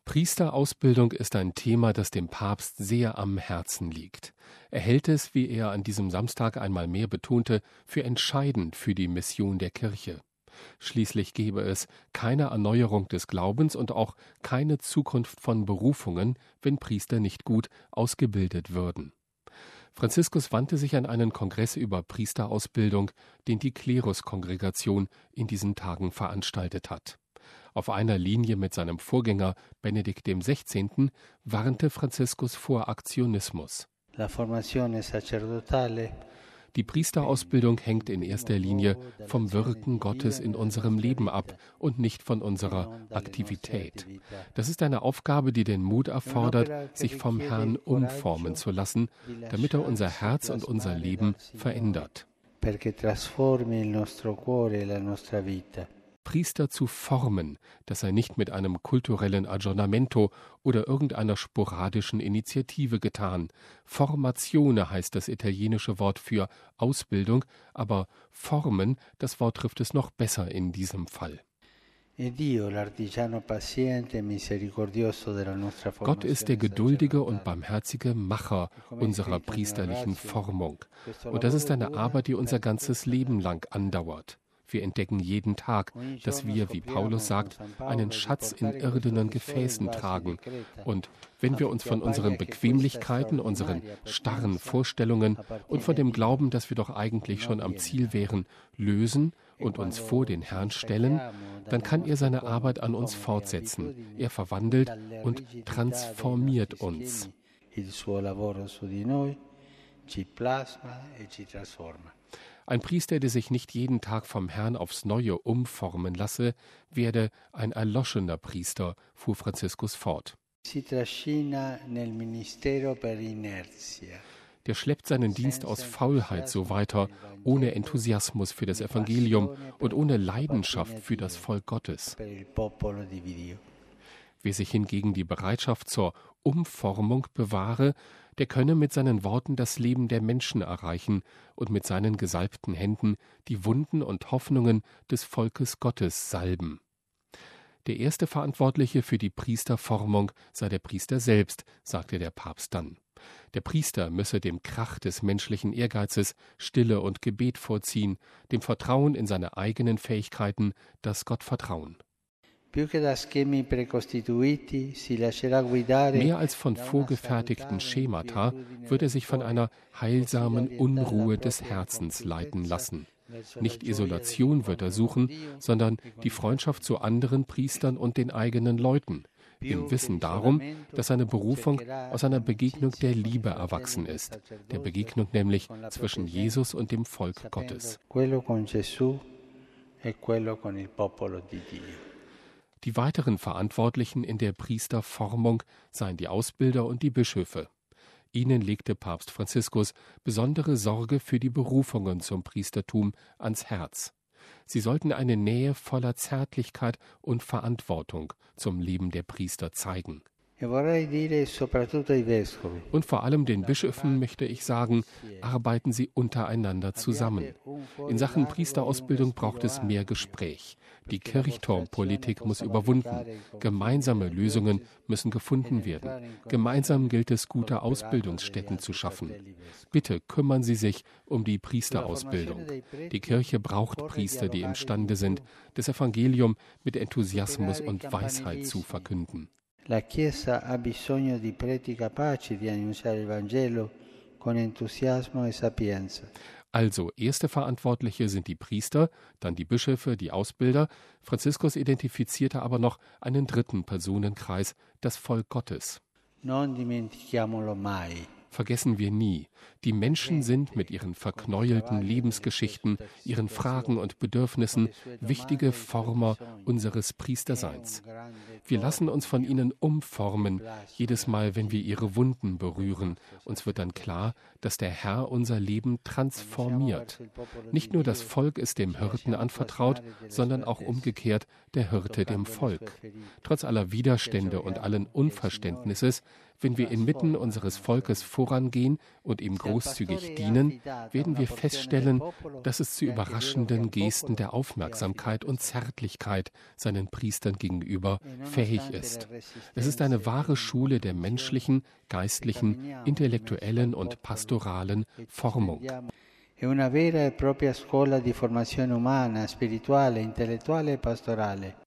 Priesterausbildung ist ein Thema, das dem Papst sehr am Herzen liegt. Er hält es, wie er an diesem Samstag einmal mehr betonte, für entscheidend für die Mission der Kirche. Schließlich gäbe es keine Erneuerung des Glaubens und auch keine Zukunft von Berufungen, wenn Priester nicht gut ausgebildet würden. Franziskus wandte sich an einen Kongress über Priesterausbildung, den die Kleruskongregation in diesen Tagen veranstaltet hat. Auf einer Linie mit seinem Vorgänger Benedikt XVI. Warnte Franziskus vor Aktionismus. Die Priesterausbildung hängt in erster Linie vom Wirken Gottes in unserem Leben ab und nicht von unserer Aktivität. Das ist eine Aufgabe, die den Mut erfordert, sich vom Herrn umformen zu lassen, damit er unser Herz und unser Leben verändert. Priester zu formen, das sei nicht mit einem kulturellen Aggiornamento oder irgendeiner sporadischen Initiative getan. Formazione heißt das italienische Wort für Ausbildung, aber formen, das Wort trifft es noch besser in diesem Fall. Gott ist der geduldige und barmherzige Macher unserer priesterlichen Formung. Und das ist eine Arbeit, die unser ganzes Leben lang andauert. Wir entdecken jeden Tag, dass wir, wie Paulus sagt, einen Schatz in irdenen Gefäßen tragen. Und wenn wir uns von unseren Bequemlichkeiten, unseren starren Vorstellungen und von dem Glauben, dass wir doch eigentlich schon am Ziel wären, lösen und uns vor den Herrn stellen, dann kann er seine Arbeit an uns fortsetzen. Er verwandelt und transformiert uns. Ein Priester, der sich nicht jeden Tag vom Herrn aufs Neue umformen lasse, werde ein erloschener Priester, fuhr Franziskus fort. Der schleppt seinen Dienst aus Faulheit so weiter, ohne Enthusiasmus für das Evangelium und ohne Leidenschaft für das Volk Gottes. Wer sich hingegen die Bereitschaft zur Umformung bewahre, der könne mit seinen Worten das Leben der Menschen erreichen und mit seinen gesalbten Händen die Wunden und Hoffnungen des Volkes Gottes salben. Der erste Verantwortliche für die Priesterformung sei der Priester selbst, sagte der Papst dann. Der Priester müsse dem Krach des menschlichen Ehrgeizes Stille und Gebet vorziehen, dem Vertrauen in seine eigenen Fähigkeiten, das Gottvertrauen. Mehr als von vorgefertigten Schemata würde er sich von einer heilsamen Unruhe des Herzens leiten lassen. Nicht Isolation wird er suchen, sondern die Freundschaft zu anderen Priestern und den eigenen Leuten, im Wissen darum, dass seine Berufung aus einer Begegnung der Liebe erwachsen ist, der Begegnung nämlich zwischen Jesus und dem Volk Gottes. Die weiteren Verantwortlichen in der Priesterformung seien die Ausbilder und die Bischöfe. Ihnen legte Papst Franziskus besondere Sorge für die Berufungen zum Priestertum ans Herz. Sie sollten eine Nähe voller Zärtlichkeit und Verantwortung zum Leben der Priester zeigen. Und vor allem den Bischöfen möchte ich sagen, arbeiten sie untereinander zusammen. In Sachen Priesterausbildung braucht es mehr Gespräch. Die Kirchturmpolitik muss überwunden. Gemeinsame Lösungen müssen gefunden werden. Gemeinsam gilt es, gute Ausbildungsstätten zu schaffen. Bitte kümmern Sie sich um die Priesterausbildung. Die Kirche braucht Priester, die imstande sind, das Evangelium mit Enthusiasmus und Weisheit zu verkünden. La Chiesa ha bisogno di preti capaci di annunciare il Vangelo con entusiasmo e sapienza. Also, erste Verantwortliche sind die Priester, dann die Bischöfe, die Ausbilder. Franziskus identifizierte aber noch einen dritten Personenkreis, das Volk Gottes. Non dimentichiamolo mai. Vergessen wir nie, die Menschen sind mit ihren verknäuelten Lebensgeschichten, ihren Fragen und Bedürfnissen wichtige Former unseres Priesterseins. Wir lassen uns von ihnen umformen, jedes Mal, wenn wir ihre Wunden berühren. Uns wird dann klar, dass der Herr unser Leben transformiert. Nicht nur das Volk ist dem Hirten anvertraut, sondern auch umgekehrt der Hirte dem Volk. Trotz aller Widerstände und allen Unverständnisses Wenn wir inmitten unseres Volkes vorangehen und ihm großzügig dienen, werden wir feststellen, dass es zu überraschenden Gesten der Aufmerksamkeit und Zärtlichkeit seinen Priestern gegenüber fähig ist. Es ist eine wahre Schule der menschlichen, geistlichen, intellektuellen und pastoralen Formung. È una vera e propria scuola di formazione umana, spirituale, intellettuale e pastorale.